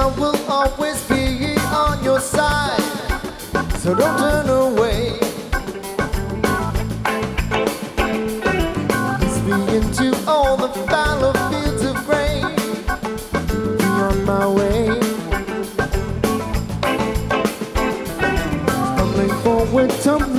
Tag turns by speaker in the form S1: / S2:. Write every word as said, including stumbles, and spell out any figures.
S1: God will always be on your side, so don't turn away. Lead me into all the fallow fields of grain, be on my way. Stumbling forward, tumbling